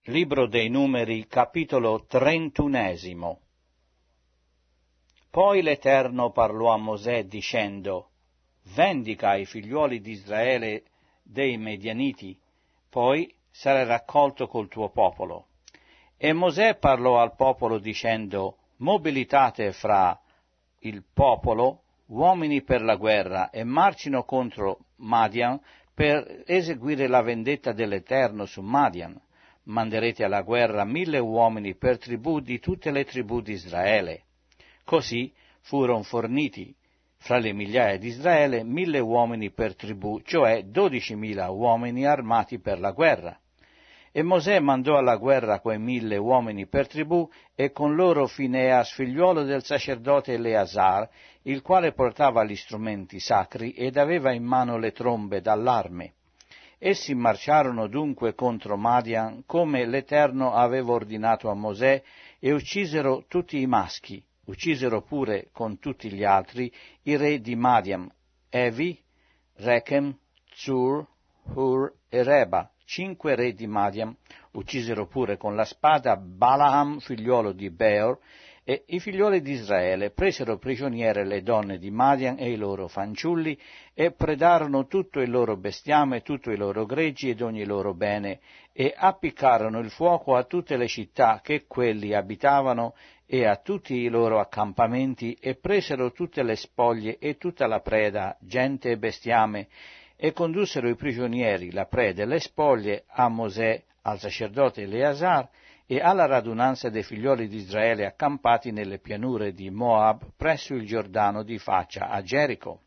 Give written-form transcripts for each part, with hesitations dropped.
Libro dei Numeri, capitolo 31. Poi l'Eterno parlò a Mosè dicendo: vendica i figliuoli di Israele dei Medianiti, poi sarai raccolto col tuo popolo. E Mosè parlò al popolo dicendo: mobilitate fra il popolo uomini per la guerra e marcino contro Madian per eseguire la vendetta dell'Eterno su Madian. Manderete alla guerra 1000 uomini per tribù di tutte le tribù di Israele. Così furono forniti fra le migliaia di Israele 1000 uomini per tribù, cioè 12.000 uomini armati per la guerra. E Mosè mandò alla guerra quei 1000 uomini per tribù, e con loro Fineas, figliuolo del sacerdote Eleazar, il quale portava gli strumenti sacri ed aveva in mano le trombe d'allarme. Essi marciarono dunque contro Madian, come l'Eterno aveva ordinato a Mosè, e uccisero tutti i maschi. Uccisero pure con tutti gli altri i re di Madian, Evi, Rechem, Zur, Hur e Reba, 5 re di Madian. Uccisero pure con la spada Balaam, figliuolo di Beor, e i figlioli di Israele presero prigioniere le donne di Madian e i loro fanciulli, e predarono tutto il loro bestiame, tutto i loro greggi ed ogni loro bene, e appiccarono il fuoco a tutte le città che quelli abitavano e a tutti i loro accampamenti, e presero tutte le spoglie e tutta la preda, gente e bestiame, e condussero i prigionieri, la preda e le spoglie a Mosè, al sacerdote Eleazar, e alla radunanza dei figlioli di Israele accampati nelle pianure di Moab presso il Giordano di faccia a Gerico.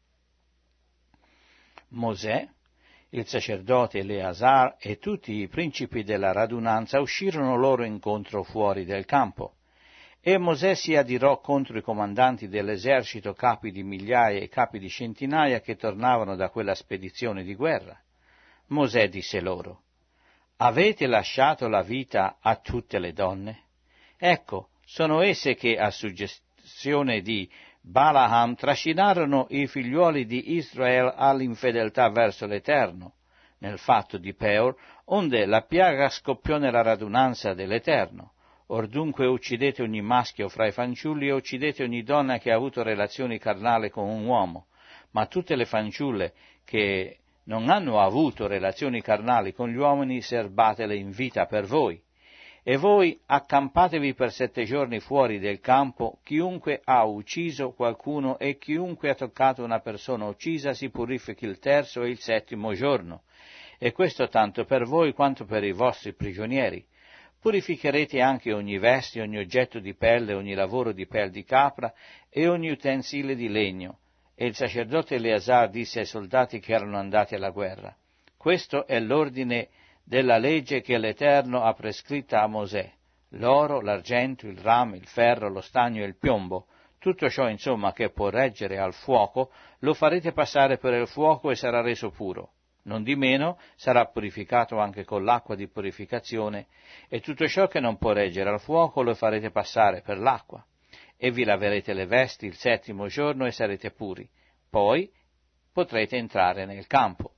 Mosè, il sacerdote Eleazar e tutti i principi della radunanza uscirono loro incontro fuori del campo. E Mosè si adirò contro i comandanti dell'esercito, capi di migliaia e capi di centinaia che tornavano da quella spedizione di guerra. Mosè disse loro: avete lasciato la vita a tutte le donne? Ecco, sono esse che a suggestione di Balaam trascinarono i figliuoli di Israele all'infedeltà verso l'Eterno, nel fatto di Peor, onde la piaga scoppiò nella radunanza dell'Eterno. Or dunque uccidete ogni maschio fra i fanciulli e uccidete ogni donna che ha avuto relazioni carnali con un uomo, ma tutte le fanciulle che non hanno avuto relazioni carnali con gli uomini serbatele in vita per voi. E voi accampatevi per 7 giorni fuori del campo, chiunque ha ucciso qualcuno e chiunque ha toccato una persona uccisa si purifichi il 3° e il 7° giorno, e questo tanto per voi quanto per i vostri prigionieri. Purificherete anche ogni veste, ogni oggetto di pelle, ogni lavoro di pel di capra e ogni utensile di legno. E il sacerdote Eleazar disse ai soldati che erano andati alla guerra: questo è l'ordine della legge che l'Eterno ha prescritta a Mosè: l'oro, l'argento, il rame, il ferro, lo stagno e il piombo, tutto ciò insomma che può reggere al fuoco, lo farete passare per il fuoco e sarà reso puro. Nondimeno sarà purificato anche con l'acqua di purificazione, e tutto ciò che non può reggere al fuoco lo farete passare per l'acqua. E vi laverete le vesti il 7° giorno e sarete puri. Poi potrete entrare nel campo.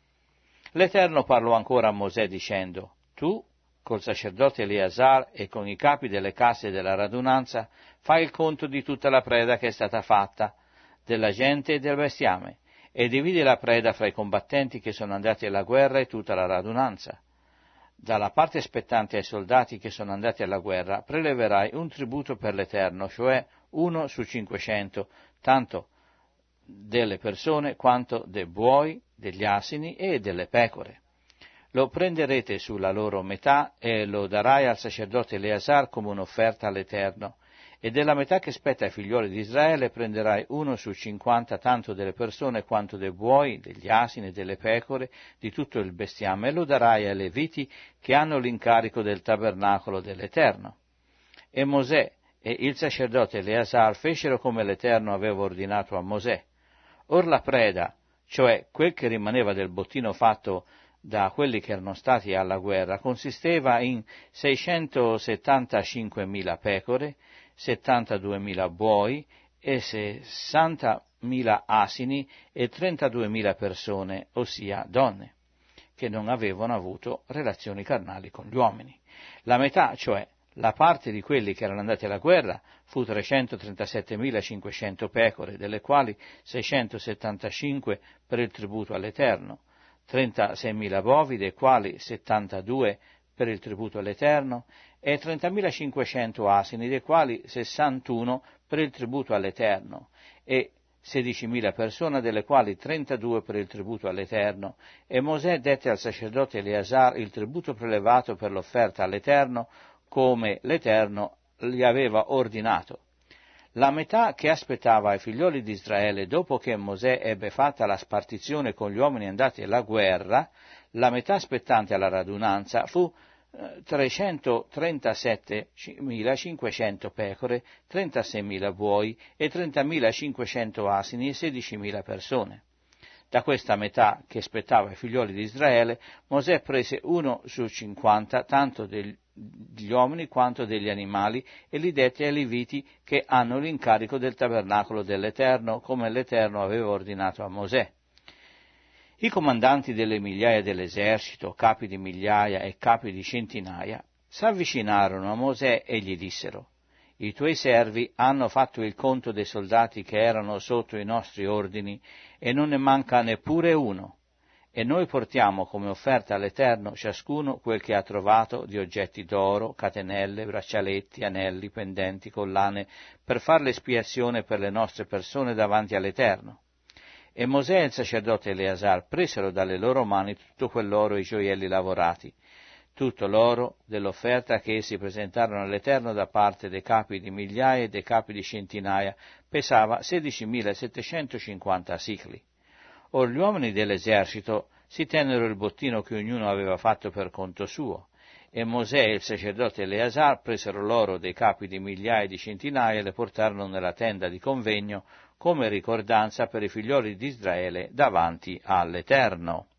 L'Eterno parlò ancora a Mosè dicendo: tu, col sacerdote Eleazar e con i capi delle casse della radunanza, fai il conto di tutta la preda che è stata fatta, della gente e del bestiame, e dividi la preda fra i combattenti che sono andati alla guerra e tutta la radunanza. Dalla parte spettante ai soldati che sono andati alla guerra preleverai un tributo per l'Eterno, cioè 1 su 500, tanto delle persone quanto dei buoi, degli asini e delle pecore. Lo prenderete sulla loro metà e lo darai al sacerdote Eleazar come un'offerta all'Eterno. E della metà che spetta ai figlioli di Israele prenderai 1 su 50, tanto delle persone quanto dei buoi, degli asini e delle pecore, di tutto il bestiame, e lo darai ai Leviti che hanno l'incarico del tabernacolo dell'Eterno. E Mosè e il sacerdote Eleazar fecero come l'Eterno aveva ordinato a Mosè. Or la preda, cioè quel che rimaneva del bottino fatto da quelli che erano stati alla guerra, consisteva in 675.000 pecore, 72.000 buoi e 60.000 asini e 32.000 persone, ossia donne, che non avevano avuto relazioni carnali con gli uomini. La metà, cioè la parte di quelli che erano andati alla guerra, fu 337.500 pecore, delle quali 675 per il tributo all'Eterno, 36.000 bovi, dei quali 72 per il tributo all'Eterno, e 30.500 asini, dei quali 61 per il tributo all'Eterno, e 16.000 persone, delle quali 32 per il tributo all'Eterno, e Mosè dette al sacerdote Eleazar il tributo prelevato per l'offerta all'Eterno, come l'Eterno gli aveva ordinato. La metà che aspettava ai figlioli di Israele dopo che Mosè ebbe fatta la spartizione con gli uomini andati alla guerra, la metà aspettante alla radunanza fu 337.500 pecore, 36.000 buoi e 30.500 asini e 16.000 persone. Da questa metà che aspettava i figlioli di Israele, Mosè prese 1 su 50, tanto degli uomini quanto degli animali, e li dette ai Leviti che hanno l'incarico del tabernacolo dell'Eterno, come l'Eterno aveva ordinato a Mosè. I comandanti delle migliaia dell'esercito, capi di migliaia e capi di centinaia, s'avvicinarono a Mosè e gli dissero: i tuoi servi hanno fatto il conto dei soldati che erano sotto i nostri ordini, e non ne manca neppure uno, e noi portiamo come offerta all'Eterno ciascuno quel che ha trovato di oggetti d'oro, catenelle, braccialetti, anelli, pendenti, collane, per far l'espiazione per le nostre persone davanti all'Eterno. E Mosè e il sacerdote Eleazar presero dalle loro mani tutto quell'oro e i gioielli lavorati, tutto l'oro dell'offerta che essi presentarono all'Eterno da parte dei capi di migliaia e dei capi di centinaia, pesava 16.750 sicli. Or gli uomini dell'esercito si tennero il bottino che ognuno aveva fatto per conto suo, e Mosè e il sacerdote Eleazar presero l'oro dei capi di migliaia e di centinaia e le portarono nella tenda di convegno come ricordanza per i figlioli di Israele davanti all'Eterno.